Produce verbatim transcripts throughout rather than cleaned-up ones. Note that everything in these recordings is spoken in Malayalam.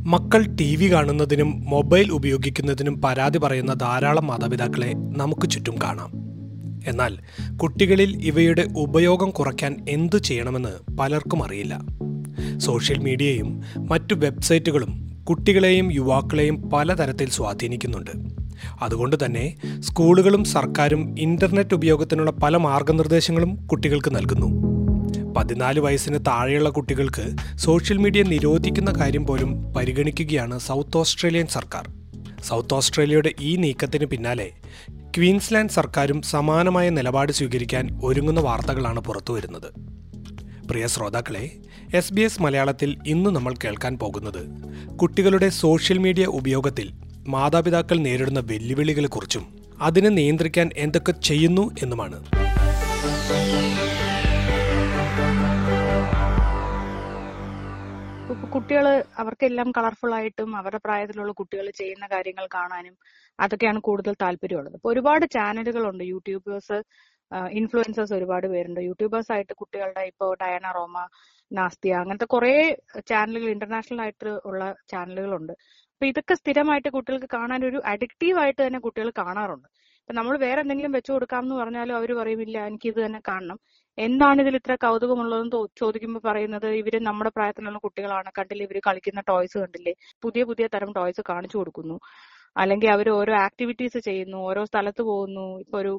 മക്കൾ ടി വി കാണുന്നതിനും മൊബൈൽ ഉപയോഗിക്കുന്നതിനും പരാതി പറയുന്ന ധാരാളം മാതാപിതാക്കളെ നമുക്ക് ചുറ്റും കാണാം. എന്നാൽ കുട്ടികളിൽ ഇവയുടെ ഉപയോഗം കുറയ്ക്കാൻ എന്തു ചെയ്യണമെന്ന് പലർക്കും അറിയില്ല. സോഷ്യൽ മീഡിയയും മറ്റു വെബ്സൈറ്റുകളും കുട്ടികളെയും യുവാക്കളെയും പലതരത്തിൽ സ്വാധീനിക്കുന്നുണ്ട്. അതുകൊണ്ട് തന്നെ സ്കൂളുകളും സർക്കാരും ഇൻ്റർനെറ്റ് ഉപയോഗത്തിനുള്ള പല മാർഗനിർദ്ദേശങ്ങളും കുട്ടികൾക്ക് നൽകുന്നു. പതിനാല് വയസ്സിന് താഴെയുള്ള കുട്ടികൾക്ക് സോഷ്യൽ മീഡിയ നിരോധിക്കുന്ന കാര്യം പോലും പരിഗണിക്കുകയാണ് സൗത്ത് ഓസ്ട്രേലിയൻ സർക്കാർ. സൗത്ത് ഓസ്ട്രേലിയയുടെ ഈ നീക്കത്തിന് പിന്നാലെ ക്വീൻസ്ലാൻഡ് സർക്കാരും സമാനമായ നിലപാട് സ്വീകരിക്കാൻ ഒരുങ്ങുന്ന വാർത്തകളാണ് പുറത്തുവരുന്നത്. പ്രിയ ശ്രോതാക്കളെ, എസ് ബി എസ് മലയാളത്തിൽ ഇന്ന് നമ്മൾ കേൾക്കാൻ പോകുന്നത് കുട്ടികളുടെ സോഷ്യൽ മീഡിയ ഉപയോഗത്തിൽ മാതാപിതാക്കൾ നേരിടുന്ന വെല്ലുവിളികളെക്കുറിച്ചും അതിനെ നിയന്ത്രിക്കാൻ എന്തൊക്കെ ചെയ്യുന്നു എന്നുമാണ്. കുട്ടികൾ അവർക്കെല്ലാം കളർഫുൾ ആയിട്ടും അവരുടെ പ്രായത്തിലുള്ള കുട്ടികൾ ചെയ്യുന്ന കാര്യങ്ങൾ കാണാനും അതൊക്കെയാണ് കൂടുതൽ താല്പര്യമുള്ളത്. ഇപ്പൊ ഒരുപാട് ചാനലുകളുണ്ട്. യൂട്യൂബേഴ്സ്, ഇൻഫ്ലുവൻസേഴ്സ് ഒരുപാട് പേരുണ്ട്. യൂട്യൂബേഴ്സ് ആയിട്ട് കുട്ടികളുടെ ഇപ്പോൾ ഡയാന റോമ, നാസ്തിയ, അങ്ങനത്തെ കുറെ ചാനലുകൾ, ഇന്റർനാഷണൽ ആയിട്ട് ഉള്ള ചാനലുകളുണ്ട്. അപ്പൊ ഇതൊക്കെ സ്ഥിരമായിട്ട് കുട്ടികൾക്ക് കാണാൻ ഒരു അഡിക്റ്റീവ് ആയിട്ട് തന്നെ കുട്ടികൾ കാണാറുണ്ട്. ഇപ്പൊ നമ്മൾ വേറെ എന്തെങ്കിലും വെച്ചു കൊടുക്കാമെന്ന് പറഞ്ഞാലും അവർ പറയുമില്ല, എനിക്ക് ഇത് തന്നെ കാണണം. എന്താണ് ഇതിൽ ഇത്ര കൗതുകമുള്ളതെന്ന് ചോദിക്കുമ്പോൾ പറയുന്നത്, ഇവര് നമ്മുടെ പ്രായത്തിലുള്ള കുട്ടികളാണ്, കണ്ടില്ലേ ഇവര് കളിക്കുന്ന ടോയ്സ് കണ്ടില്ലേ, പുതിയ പുതിയ തരം ടോയ്സ് കാണിച്ചു കൊടുക്കുന്നു. അല്ലെങ്കിൽ അവർ ഓരോ ആക്ടിവിറ്റീസ് ചെയ്യുന്നു, ഓരോ സ്ഥലത്ത് പോകുന്നു, ഇപ്പൊ ഒരു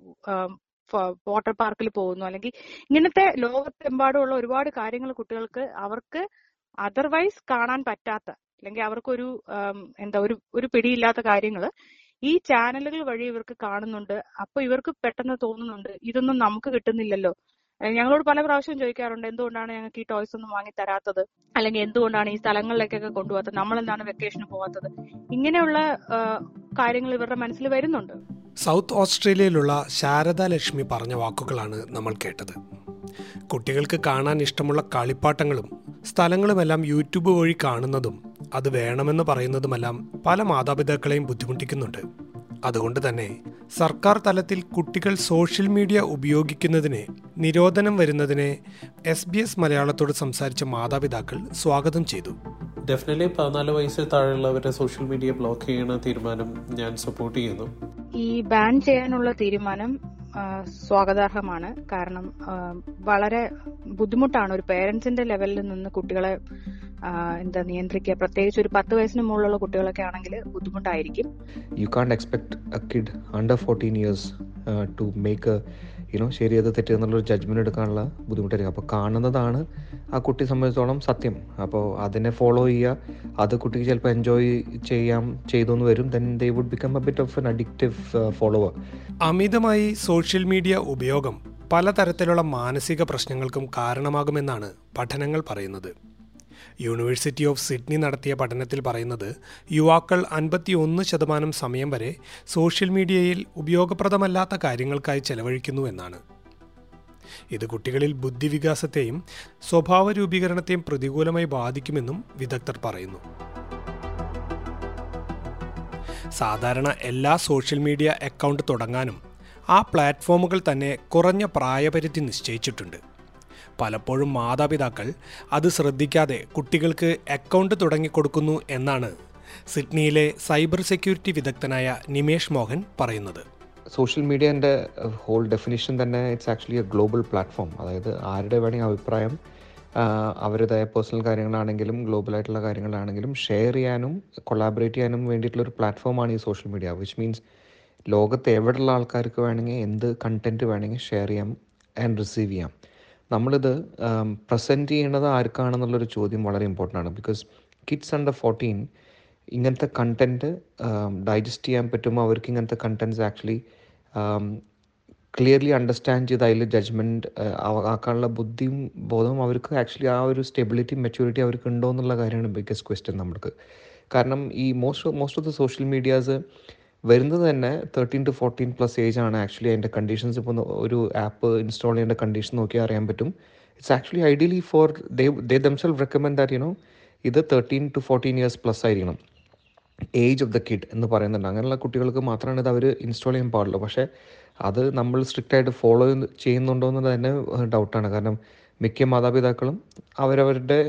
വാട്ടർ പാർക്കിൽ പോകുന്നു, അല്ലെങ്കിൽ ഇങ്ങനത്തെ ലോകത്തെമ്പാടുമുള്ള ഒരുപാട് കാര്യങ്ങൾ കുട്ടികൾക്ക് അവർക്ക് അതർവൈസ് കാണാൻ പറ്റാത്ത, അല്ലെങ്കിൽ അവർക്കൊരു എന്താ ഒരു ഒരു പിടിയില്ലാത്ത കാര്യങ്ങൾ ഈ ചാനലുകൾ വഴി ഇവർക്ക് കാണുന്നുണ്ട്. അപ്പൊ ഇവർക്ക് പെട്ടെന്ന് തോന്നുന്നുണ്ട്, ഇതൊന്നും നമുക്ക് കിട്ടുന്നില്ലല്ലോ. ഞങ്ങളോട് പല പ്രാവശ്യം ചോദിക്കാറുണ്ട്, എന്തുകൊണ്ടാണ് ഞങ്ങൾക്ക് ഈ ടോയ്സ് ഒന്നും വാങ്ങി തരാത്തത്, അല്ലെങ്കിൽ എന്തുകൊണ്ടാണ് ഈ സ്ഥലങ്ങളിലേക്കൊക്കെ കൊണ്ടുപോകാത്തത്, നമ്മൾ എന്താണ് വെക്കേഷന് പോകാത്തത്. ഇങ്ങനെയുള്ള കാര്യങ്ങൾ ഇവരുടെ മനസ്സിൽ വരുന്നുണ്ട്. സൗത്ത് ഓസ്ട്രേലിയയിലുള്ള ശാരദ ലക്ഷ്മി പറഞ്ഞ വാക്കുകളാണ് നമ്മൾ കേട്ടത്. കുട്ടികൾക്ക് കാണാൻ ഇഷ്ടമുള്ള കളിപ്പാട്ടങ്ങളും സ്ഥലങ്ങളുമെല്ലാം യൂട്യൂബ് വഴി കാണുന്നതും അത് വേണമെന്ന് പറയുന്നതുമെല്ലാം പല മാതാപിതാക്കളെയും ബുദ്ധിമുട്ടിക്കുന്നുണ്ട്. അതുകൊണ്ട് തന്നെ സർക്കാർ തലത്തിൽ കുട്ടികൾ സോഷ്യൽ മീഡിയ ഉപയോഗിക്കുന്നതിന് നിരോധനം വരുന്നതിനെ എസ് ബി എസ് മലയാളത്തോട് സംസാരിച്ച മാതാപിതാക്കൾ സ്വാഗതം ചെയ്തു. ഡെഫിനറ്റ്ലി പതിനാല് വയസ്സിൽ താഴെയുള്ളവരെ സോഷ്യൽ മീഡിയ ബ്ലോക്ക് ചെയ്യുന്ന തീരുമാനം ഞാൻ സപ്പോർട്ട് ചെയ്യുന്നു. ഈ ബാൻ ചെയ്യാനുള്ള തീരുമാനം സ്വാഗതാർഹമാണ്. കാരണം വളരെ ബുദ്ധിമുട്ടാണ് ഒരു പേരൻസിന്റെ ലെവലിൽ നിന്ന് കുട്ടികളെ എന്താ നിയന്ത്രിക്കുക. പ്രത്യേകിച്ച് ഒരു പത്ത് വയസ്സിന് മുകളിലുള്ള കുട്ടികളൊക്കെ ആണെങ്കിൽ ബുദ്ധിമുട്ടായിരിക്കും. You can't expect a kid under fourteen years to make a you know ശരി അത് തെറ്റ് എന്നുള്ളൊരു ജഡ്ജ്മെന്റ് എടുക്കാനുള്ള ബുദ്ധിമുട്ടായിരിക്കും. അപ്പോൾ കാണുന്നതാണ് ആ കുട്ടിയെ സംബന്ധിച്ചോളം സത്യം. അപ്പോൾ അതിനെ ഫോളോ ചെയ്യുക, അത് കുട്ടിക്ക് ചിലപ്പോൾ എൻജോയ് ചെയ്യാം ചെയ്തെന്ന് വരും. Then they would become a bit of an addictive follower. അമിതമായി സോഷ്യൽ മീഡിയ ഉപയോഗം പലതരത്തിലുള്ള മാനസിക പ്രശ്നങ്ങൾക്കും കാരണമാകുമെന്നാണ് പഠനങ്ങൾ പറയുന്നത്. യൂണിവേഴ്സിറ്റി ഓഫ് സിഡ്നി നടത്തിയ പഠനത്തിൽ പറയുന്നത് യുവാക്കൾ അൻപത്തി ഒന്ന് ശതമാനം സമയം വരെ സോഷ്യൽ മീഡിയയിൽ ഉപയോഗപ്രദമല്ലാത്ത കാര്യങ്ങൾക്കായി ചെലവഴിക്കുന്നു എന്നാണ്. ഇത് കുട്ടികളിൽ ബുദ്ധിവികാസത്തെയും സ്വഭാവ രൂപീകരണത്തെയും പ്രതികൂലമായി ബാധിക്കുമെന്നും വിദഗ്ധർ പറയുന്നു. സാധാരണ എല്ലാ സോഷ്യൽ മീഡിയ അക്കൗണ്ട് തുടങ്ങാനും ആ പ്ലാറ്റ്ഫോമുകൾ തന്നെ കുറഞ്ഞ പ്രായപരിധി നിശ്ചയിച്ചിട്ടുണ്ട്. പലപ്പോഴും മാതാപിതാക്കൾ അത് ശ്രദ്ധിക്കാതെ കുട്ടികൾക്ക് അക്കൗണ്ട് തുടങ്ങിക്കൊടുക്കുന്നു എന്നാണ് സിഡ്നിയിലെ സൈബർ സെക്യൂരിറ്റി വിദഗ്ധനായ നിമേഷ് മോഹൻ പറയുന്നത്. സോഷ്യൽ മീഡിയൻ്റെ ഹോൾ ഡെഫിനിഷൻ തന്നെ it's actually a global platform. അതായത് ആരുടെ വേണമെങ്കിൽ അഭിപ്രായം അവരുടേതായ പേഴ്സണൽ കാര്യങ്ങളാണെങ്കിലും ഗ്ലോബലായിട്ടുള്ള കാര്യങ്ങളാണെങ്കിലും ഷെയർ ചെയ്യാനും കൊളാബറേറ്റ് ചെയ്യാനും വേണ്ടിയിട്ടുള്ളൊരു പ്ലാറ്റ്ഫോമാണ് ഈ സോഷ്യൽ മീഡിയ. വിച്ച് മീൻസ് ലോകത്ത് എവിടെയുള്ള ആൾക്കാർക്ക് വേണമെങ്കിൽ എന്ത് കണ്ടൻറ്റ് വേണമെങ്കിൽ ഷെയർ ചെയ്യാം ആൻഡ് റിസീവ് ചെയ്യാം. നമ്മളിത് പ്രസൻറ്റ് ചെയ്യണത് ആർക്കാണെന്നുള്ളൊരു ചോദ്യം വളരെ ഇമ്പോർട്ടൻ്റ് ആണ്. ബിക്കോസ് കിഡ്സ് അണ്ടർ ഫോർട്ടീൻ ഇങ്ങനത്തെ കണ്ടൻറ്റ് ഡൈജസ്റ്റ് ചെയ്യാൻ പറ്റുമ്പോൾ അവർക്ക് ഇങ്ങനത്തെ കണ്ടൻറ്റ്സ് ആക്ച്വലി ക്ലിയർലി അണ്ടർസ്റ്റാൻഡ് ചെയ്ത് അതിൽ ജഡ്ജ്മെൻറ്റ് ആക്കാനുള്ള ബുദ്ധിയും ബോധവും അവർക്ക് ആക്ച്വലി ആ ഒരു സ്റ്റെബിലിറ്റി മെച്യൂരിറ്റി അവർക്ക് ഉണ്ടോ എന്നുള്ള കാര്യമാണ് ബിഗ്ഗസ്റ്റ് ക്വസ്റ്റ്യൻ നമുക്ക്. കാരണം ഈ most most of the social medias വരുന്നത് തന്നെ thirteen to fourteen plus age ആണ്. ആക്ച്വലി അതിൻ്റെ കണ്ടീഷൻസ് ഇപ്പോൾ ഒരു ആപ്പ് ഇൻസ്റ്റാൾ ചെയ്യേണ്ട കണ്ടീഷൻ നോക്കിയാൽ അറിയാൻ പറ്റും. It's actually ideally for they they themselves recommend that you know ഇത് thirteen to fourteen years plus ആയിരിക്കണം ഏജ് ഓഫ് ദ കിഡ് എന്ന് പറയുന്നുണ്ട്. അങ്ങനെയുള്ള കുട്ടികൾക്ക് മാത്രമാണ് ഇത് അവർ ഇൻസ്റ്റാൾ ചെയ്യാൻ പാടുള്ളൂ. പക്ഷേ അത് നമ്മൾ സ്ട്രിക്റ്റ് ആയിട്ട് ഫോളോ ചെയ്യുന്നുണ്ടോ എന്നത് തന്നെ ഡൗട്ടാണ്. കാരണം മിക്ക മാതാപിതാക്കളും അവരവരുടെ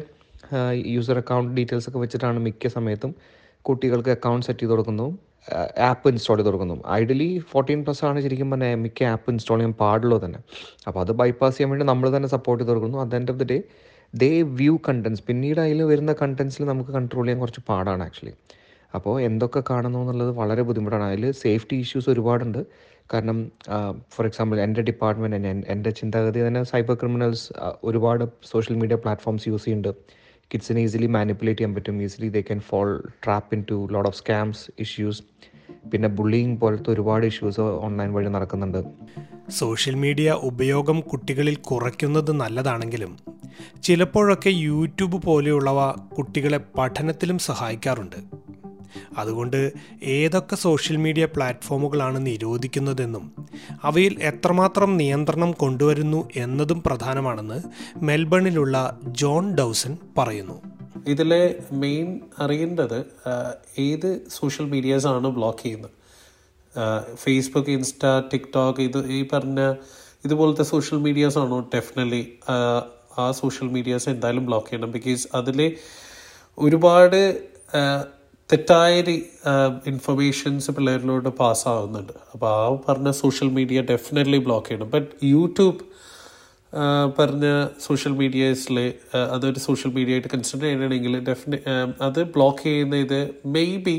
യൂസർ അക്കൗണ്ട് ഡീറ്റെയിൽസ് ഒക്കെ വെച്ചിട്ടാണ് മിക്ക സമയത്തും കുട്ടികൾക്ക് അക്കൗണ്ട് സെറ്റ് ചെയ്ത് കൊടുക്കുന്നു, ആപ്പ് ഇൻസ്റ്റാൾ ചെയ്ത് കൊടുക്കുന്നു. ഐഡിയലി ഫോർട്ടീൻ പ്ലസ് ആണ് ശരിക്കും പറഞ്ഞാൽ മിക്ക ആപ്പ് ഇൻസ്റ്റാൾ ചെയ്യാൻ പാടുള്ളൂ തന്നെ. അപ്പോൾ അത് ബൈപ്പാസ് ചെയ്യാൻ വേണ്ടി നമ്മൾ തന്നെ സപ്പോർട്ട് ചെയ്ത് കൊടുക്കുന്നു. At the end of the day they view contents, പിന്നീട് അതിൽ വരുന്ന കണ്ടൻസിൽ നമുക്ക് കൺട്രോൾ ചെയ്യാൻ കുറച്ച് പാടാണ് ആക്ച്വലി. അപ്പോൾ എന്തൊക്കെ കാണുന്നു എന്നുള്ളത് വളരെ ബുദ്ധിമുട്ടാണ്. അതിൽ സേഫ്റ്റി ഇഷ്യൂസ് ഒരുപാടുണ്ട്. കാരണം ഫോർ എക്സാമ്പിൾ എൻ്റെ ഡിപ്പാർട്ട്മെൻറ്റ്, എൻ്റെ ചിന്താഗതി തന്നെ സൈബർ ക്രിമിനൽസ് ഒരുപാട് സോഷ്യൽ മീഡിയ പ്ലാറ്റ്ഫോംസ് യൂസ് ചെയ്യുന്നുണ്ട്. കിഡ്സിനെ ഈസിലി മാനിപ്പുലേറ്റ് ചെയ്യാൻ പറ്റും. Easily they can fall trap into lot of scams issues. പിന്നെ ബുള്ളിങ് പോലത്തെ ഒരുപാട് ഇഷ്യൂസ് ഓൺലൈൻ വഴി നടക്കുന്നുണ്ട്. സോഷ്യൽ മീഡിയ ഉപയോഗം കുട്ടികളിൽ കുറയ്ക്കുന്നത് നല്ലതാണെങ്കിലും ചിലപ്പോഴൊക്കെ യൂട്യൂബ് പോലെയുള്ളവ കുട്ടികളെ പഠനത്തിലും സഹായിക്കാറുണ്ട്. അതുകൊണ്ട് ഏതൊക്കെ സോഷ്യൽ മീഡിയ പ്ലാറ്റ്ഫോമുകളാണ് നിരോധിക്കുന്നതെന്നും അവയിൽ എത്രമാത്രം നിയന്ത്രണം കൊണ്ടുവരുന്നു എന്നതും പ്രധാനമാണെന്ന് മെൽബണിലുള്ള ജോൺ ഡൗസൺ പറയുന്നു. ഇതിലെ മെയിൻ അറിയേണ്ടത് ഏത് സോഷ്യൽ മീഡിയാസ് ആണ് ബ്ലോക്ക് ചെയ്യുന്നത്. ഫേസ്ബുക്ക്, ഇൻസ്റ്റ, ടിക്ടോക്ക്, ഇത് ഈ പറഞ്ഞ ഇതുപോലത്തെ സോഷ്യൽ മീഡിയാസ് ആണോ, ഡെഫിനറ്റ്ലി ആ സോഷ്യൽ മീഡിയാസ് എന്തായാലും ബ്ലോക്ക് ചെയ്യണം. ബിക്കോസ് അതിൽ ഒരുപാട് തെറ്റായ ഇൻഫർമേഷൻസ് പിള്ളേരിലോട്ട് പാസ്സാവുന്നുണ്ട്. അപ്പോൾ ആ പറഞ്ഞ സോഷ്യൽ മീഡിയ ഡെഫിനറ്റ്ലി ബ്ലോക്ക് ചെയ്യണം. ബട്ട് യൂട്യൂബ് പറഞ്ഞ സോഷ്യൽ മീഡിയസിൽ അതൊരു സോഷ്യൽ മീഡിയ ആയിട്ട് കൺസിഡർ ചെയ്യണമെങ്കിൽ ഡെഫിനെ അത് ബ്ലോക്ക് ചെയ്യുന്ന ഇത് മേ ബി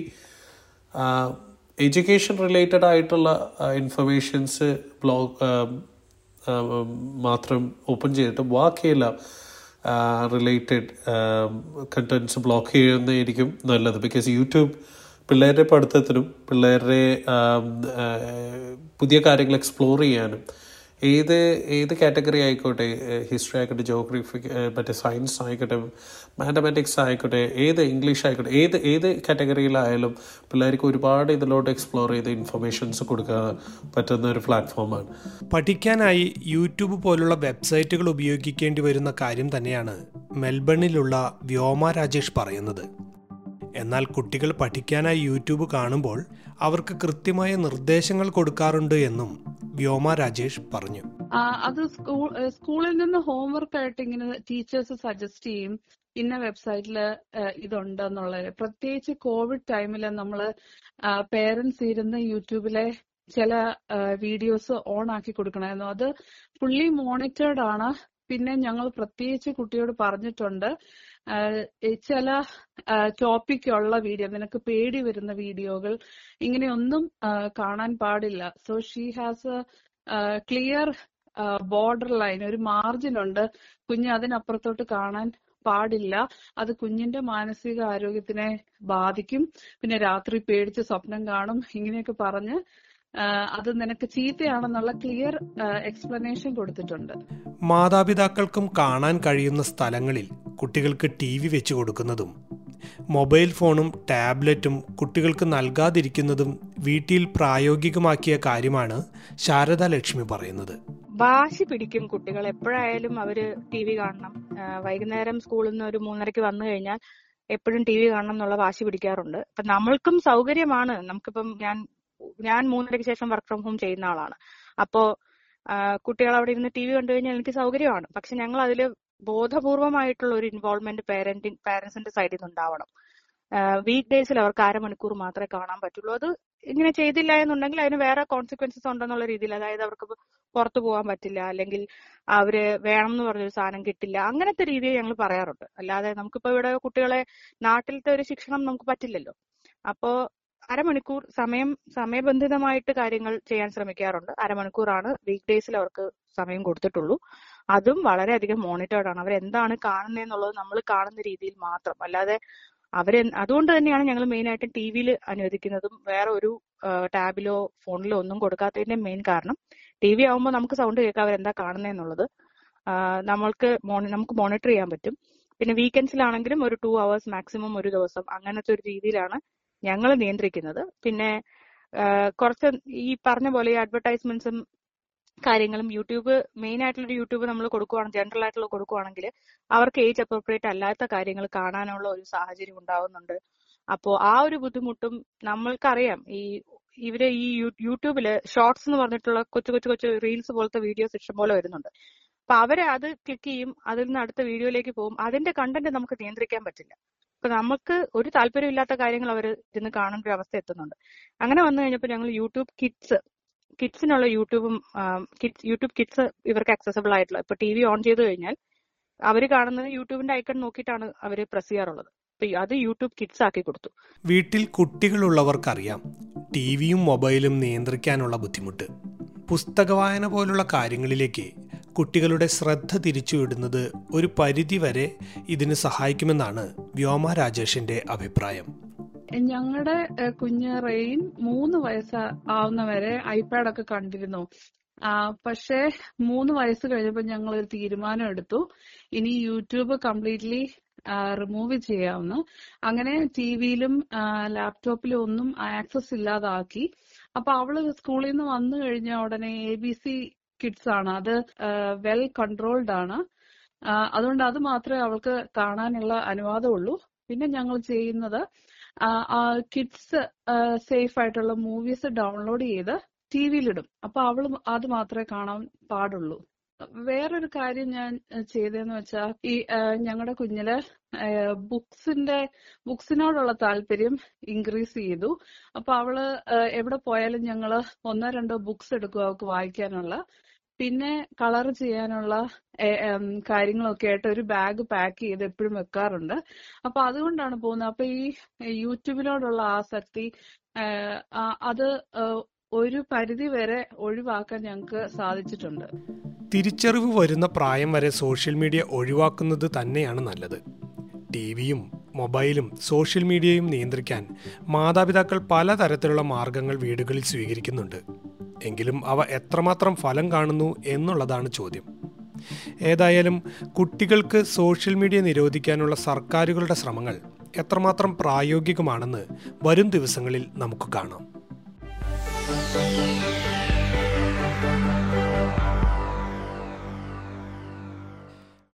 എഡ്യൂക്കേഷൻ റിലേറ്റഡ് ആയിട്ടുള്ള ഇൻഫർമേഷൻസ് ബ്ലോക്ക് മാത്രം ഓപ്പൺ ചെയ്തിട്ട് ബാക്കിയെല്ലാം റിലേറ്റഡ് കണ്ടൻസ് ബ്ലോക്ക് ചെയ്യുന്നതായിരിക്കും നല്ലത്. ബിക്കോസ് യൂട്യൂബ് പിള്ളേരുടെ പഠിത്തത്തിനും പിള്ളേരുടെ പുതിയ കാര്യങ്ങൾ എക്സ്പ്ലോർ ചെയ്യാനും ഏത് ഏത് കാറ്റഗറി ആയിക്കോട്ടെ, ഹിസ്റ്ററി ആയിക്കോട്ടെ, ജോഗ്രഫി, മറ്റേ സയൻസ് ആയിക്കോട്ടെ, മാത്തമാറ്റിക്സ് ആയിക്കോട്ടെ, ഏത് ഇംഗ്ലീഷ് ആയിക്കോട്ടെ, ഏത് ഏത് കാറ്റഗറിയിലായാലും പിള്ളേർക്ക് ഒരുപാട് ഇതിലോട്ട് എക്സ്പ്ലോർ ചെയ്ത് ഇൻഫർമേഷൻസ് കൊടുക്കാൻ പറ്റുന്ന ഒരു പ്ലാറ്റ്ഫോമാണ്. പഠിക്കാനായി യൂട്യൂബ് പോലുള്ള വെബ്സൈറ്റുകൾ ഉപയോഗിക്കേണ്ടി വരുന്ന കാര്യം തന്നെയാണ് മെൽബണിലുള്ള വ്യോമ രാജേഷ് പറയുന്നത്. എന്നാൽ കുട്ടികൾ പഠിക്കാനായി യൂട്യൂബ് കാണുമ്പോൾ അവർക്ക് കൃത്യമായ നിർദ്ദേശങ്ങൾ കൊടുക്കാറുണ്ട് എന്നും വ്യോമ രാജേഷ് പറഞ്ഞു. അത് സ്കൂൾ സ്കൂളിൽ നിന്ന് ഹോംവർക്ക് ആയിട്ട് ഇങ്ങനെ ടീച്ചേഴ്സ് സജസ്റ്റ് ചെയ്യും, ഇന്ന വെബ്സൈറ്റില് ഇതുണ്ടെന്നുള്ളത്. പ്രത്യേകിച്ച് കോവിഡ് ടൈമില് നമ്മള് പേരൻസ് ഇരുന്ന് യൂട്യൂബിലെ ചില വീഡിയോസ് ഓൺ ആക്കി കൊടുക്കണമായിരുന്നു. അത് ഫുള്ളി മോണിറ്റേർഡ് ആണ്. പിന്നെ ഞങ്ങൾ പ്രത്യേകിച്ച് കുട്ടിയോട് പറഞ്ഞിട്ടുണ്ട്, ചില ടോപ്പിക്കുള്ള വീഡിയോ, നിനക്ക് പേടി വരുന്ന വീഡിയോകൾ ഇങ്ങനെയൊന്നും കാണാൻ പാടില്ല. So she has a clear border line, ഒരു മാർജിൻ ഉണ്ട്. കുഞ്ഞ് അതിനപ്പുറത്തോട്ട് കാണാൻ പാടില്ല. അത് കുഞ്ഞിന്റെ മാനസിക ആരോഗ്യത്തിനെ ബാധിക്കും. പിന്നെ രാത്രി പേടിച്ച് സ്വപ്നം കാണും. ഇങ്ങനെയൊക്കെ പറഞ്ഞ് അത് നിനക്ക് ചീത്തയാണെന്നുള്ള ക്ലിയർ എക്സ്പ്ലനേഷൻ കൊടുത്തിട്ടുണ്ട്. മാതാപിതാക്കൾക്കും കാണാൻ കഴിയുന്ന സ്ഥലങ്ങളിൽ കുട്ടികൾക്ക് ടി വി വെച്ച് കൊടുക്കുന്നതും മൊബൈൽ ഫോണും ടാബ്ലറ്റും കുട്ടികൾക്ക് നൽകാതിരിക്കുന്നതും വീട്ടിൽ പ്രായോഗികമാക്കിയ കാര്യമാണ് ശാരദ ലക്ഷ്മി പറയുന്നത്. വാശി പിടിക്കും കുട്ടികൾ. എപ്പോഴായാലും അവര് ടി വി കാണണം. വൈകുന്നേരം സ്കൂളിൽ നിന്ന് ഒരു മൂന്നരക്ക് വന്നു കഴിഞ്ഞാൽ എപ്പോഴും ടി വി കാണണം എന്നുള്ള വാശി പിടിക്കാറുണ്ട്. അപ്പൊ നമ്മൾക്കും സൗകര്യമാണ്. നമുക്കിപ്പം ഞാൻ ഞാൻ മൂന്നരയ്ക്ക് ശേഷം വർക്ക് ഫ്രം ഹോം ചെയ്യുന്ന ആളാണ്. അപ്പോ കുട്ടികൾ അവിടെ ഇരുന്ന് ടി വി കണ്ടു കഴിഞ്ഞാൽ എനിക്ക് സൗകര്യമാണ്. പക്ഷെ ഞങ്ങൾ അതിൽ ബോധപൂർവമായിട്ടുള്ള ഒരു ഇൻവോൾവ്മെന്റ് പേരന്റിങ് പാരന്റ്സിന്റെ സൈഡിൽ നിന്ന് ഉണ്ടാവണം. വീക്ക് ഡേയ്സിൽ അവർക്ക് അരമണിക്കൂർ മാത്രമേ കാണാൻ പറ്റുള്ളൂ. അത് ഇങ്ങനെ ചെയ്തില്ല എന്നുണ്ടെങ്കിൽ അതിന് വേറെ കോൺസിക്വൻസസ് ഉണ്ടെന്നുള്ള രീതിയിൽ, അതായത് അവർക്ക് പുറത്തു പോകാൻ പറ്റില്ല, അല്ലെങ്കിൽ അവര് വേണം എന്ന് പറഞ്ഞൊരു സാധനം കിട്ടില്ല, അങ്ങനത്തെ രീതിയിൽ ഞങ്ങൾ പറയാറുണ്ട്. അല്ലാതെ നമുക്കിപ്പോ ഇവിടെ കുട്ടികളെ നാട്ടിലത്തെ ഒരു ശിക്ഷണം നമുക്ക് പറ്റില്ലല്ലോ. അപ്പോ അരമണിക്കൂർ സമയം സമയബന്ധിതമായിട്ട് കാര്യങ്ങൾ ചെയ്യാൻ ശ്രമിക്കാറുണ്ട്. അരമണിക്കൂറാണ് വീക്ക് ഡേയ്സിൽ അവർക്ക് സമയം കൊടുത്തിട്ടുള്ളൂ. അതും വളരെയധികം മോണിറ്റേർഡ് ആണ്. അവരെന്താണ് കാണുന്നതെന്നുള്ളത് നമ്മൾ കാണുന്ന രീതിയിൽ മാത്രം. അല്ലാതെ അവരെ അതുകൊണ്ട് തന്നെയാണ് ഞങ്ങൾ മെയിൻ ആയിട്ട് ടി വിയിൽ അനുവദിക്കുന്നതും വേറെ ഒരു ടാബിലോ ഫോണിലോ ഒന്നും കൊടുക്കാത്തതിന്റെ മെയിൻ കാരണം. ടി വി ആവുമ്പോൾ നമുക്ക് സൗണ്ട് കേൾക്കാം അവരെന്താ കാണുന്നതെന്നുള്ളത് നമ്മൾക്ക് നമുക്ക് മോണിറ്റർ ചെയ്യാൻ പറ്റും. പിന്നെ വീക്കെൻഡ്സിലാണെങ്കിലും ഒരു ടു അവേഴ്സ് മാക്സിമം ഒരു ദിവസം, അങ്ങനത്തെ ഒരു രീതിയിലാണ് ഞങ്ങൾ നിയന്ത്രിക്കുന്നത്. പിന്നെ കുറച്ച് ഈ പറഞ്ഞ പോലെ ഈ അഡ്വർടൈസ്മെന്റ്സും കാര്യങ്ങളും യൂട്യൂബ് മെയിൻ ആയിട്ടുള്ള യൂട്യൂബ് നമ്മൾ കൊടുക്കുവാണ് ജനറൽ ആയിട്ടുള്ള കൊടുക്കുവാണെങ്കിൽ അവർക്ക് ഏജ് അപ്രോപ്രിയേറ്റ് അല്ലാത്ത കാര്യങ്ങൾ കാണാനുള്ള ഒരു സാഹചര്യം ഉണ്ടാവുന്നുണ്ട്. അപ്പോൾ ആ ഒരു ബുദ്ധിമുട്ടും നമ്മൾക്കറിയാം. ഈ ഇവര് ഈ യൂട്യൂബില് ഷോർട്സ് എന്ന് പറഞ്ഞിട്ടുള്ള കൊച്ചു കൊച്ചു കൊച്ചു റീൽസ് പോലത്തെ വീഡിയോസ് ഇഷ്ടംപോലെ വരുന്നുണ്ട്. അപ്പൊ അവരെ അത് ക്ലിക്ക് ചെയ്യും, അതിൽ നിന്ന് അടുത്ത വീഡിയോയിലേക്ക് പോകും. അതിന്റെ കണ്ടന്റ് നമുക്ക് നിയന്ത്രിക്കാൻ പറ്റില്ല. അപ്പൊ നമുക്ക് ഒരു താല്പര്യമില്ലാത്ത കാര്യങ്ങൾ അവർ ഇരുന്ന് കാണേണ്ട ഒരു അവസ്ഥ എത്തുന്നുണ്ട്. അങ്ങനെ വന്നു കഴിഞ്ഞപ്പോൾ ഞങ്ങൾ യൂട്യൂബ് കിഡ്സ് കിഡ്സിനുള്ള യൂട്യൂബും കിഡ്സ് യൂട്യൂബ് കിഡ്സ് ഇവർക്ക് ആക്സസബിൾ ആയിട്ടുള്ള, ഇപ്പൊ ടി വി ഓൺ ചെയ്ത് കഴിഞ്ഞാൽ അവർ കാണുന്നത് യൂട്യൂബിന്റെ ഐക്കൺ നോക്കിയിട്ടാണ് അവർ പ്രസ് ചെയ്യാറുള്ളത്. അപ്പൊ അത് യൂട്യൂബ് കിഡ്സ് ആക്കി കൊടുത്തു. വീട്ടിൽ കുട്ടികളുള്ളവർക്കറിയാം ടി വിയും മൊബൈലും നിയന്ത്രിക്കാനുള്ള ബുദ്ധിമുട്ട്. പുസ്തക വായന പോലുള്ള കാര്യങ്ങളിലേക്ക് കുട്ടികളുടെ ശ്രദ്ധ തിരിച്ചുവിടുന്നത് ഒരു പരിധിവരെ ഇതിന് സഹായിക്കുമെന്നാണ് വ്യോമ രാജേഷിന്റെ അഭിപ്രായം. ഞങ്ങളുടെ കുഞ്ഞ് റെയിൻ മൂന്ന് വയസ്സ് ആവുന്നവരെ ഐപാഡ് ഒക്കെ കണ്ടിരുന്നു. ആ പക്ഷേ മൂന്ന് വയസ്സ് കഴിഞ്ഞപ്പോൾ ഞങ്ങൾ ഒരു തീരുമാനം എടുത്തു, ഇനി യൂട്യൂബ് കംപ്ലീറ്റ്ലി റിമൂവ് ചെയ്യാവുന്ന. അങ്ങനെ ടി വിയിലും ലാപ്ടോപ്പിലും ഒന്നും ആക്സസ് ഇല്ലാതാക്കി. അപ്പൊ അവള് സ്കൂളിൽ നിന്ന് വന്നു കഴിഞ്ഞ ഉടനെ എ ബി സി കിഡ്സ് ആണ്, അത് വെൽ കൺട്രോൾഡ് ആണ്. അതുകൊണ്ട് അത് മാത്രമേ അവൾക്ക് കാണാനുള്ള അനുവാദമുള്ളൂ. പിന്നെ ഞങ്ങൾ ചെയ്യുന്നത് കിഡ്സ് സേഫ് ആയിട്ടുള്ള മൂവീസ് ഡൗൺലോഡ് ചെയ്ത് ടി വിയിലിടും. അപ്പൊ അവള് അത് മാത്രമേ കാണാൻ പാടുള്ളൂ. വേറൊരു കാര്യം ഞാൻ ചെയ്തതെന്ന് വെച്ചാൽ, ഈ ഞങ്ങളുടെ കുഞ്ഞില് ബുക്സിന്റെ ബുക്സിനോടുള്ള താല്പര്യം ഇൻക്രീസ് ചെയ്തു. അപ്പൊ അവള് എവിടെ പോയാലും ഞങ്ങള് ഒന്നോ രണ്ടോ ബുക്സ് എടുക്കും അവൾക്ക് വായിക്കാനുള്ള. പിന്നെ കളർ ചെയ്യാനുള്ള കാര്യങ്ങളൊക്കെ ആയിട്ട് ഒരു ബാഗ് പാക്ക് ചെയ്ത് എപ്പോഴും വെക്കാറുണ്ട്. അപ്പൊ അതുകൊണ്ടാണ് പോകുന്നത്. അപ്പൊ ഈ യൂട്യൂബിനോടുള്ള ആസക്തി അത് ഒരു പരിധി വരെ ഒഴിവാക്കാൻ ഞങ്ങൾക്ക് സാധിച്ചിട്ടുണ്ട്. തിരിച്ചറിവ് വരുന്ന പ്രായം വരെ സോഷ്യൽ മീഡിയ ഒഴിവാക്കുന്നത് തന്നെയാണ് നല്ലത്. ടി വിയും മൊബൈലും സോഷ്യൽ മീഡിയയും നിയന്ത്രിക്കാൻ മാതാപിതാക്കൾ പലതരത്തിലുള്ള മാർഗങ്ങൾ വീടുകളിൽ സ്വീകരിക്കുന്നുണ്ട്. എങ്കിലും അവ എത്രമാത്രം ഫലം കാണുന്നു എന്നുള്ളതാണ് ചോദ്യം. ഏതായാലും കുട്ടികൾക്ക് സോഷ്യൽ മീഡിയ നിരോധിക്കാനുള്ള സർക്കാരുകളുടെ ശ്രമങ്ങൾ എത്രമാത്രം പ്രായോഗികമാണെന്ന് വരും ദിവസങ്ങളിൽ നമുക്ക് കാണാം.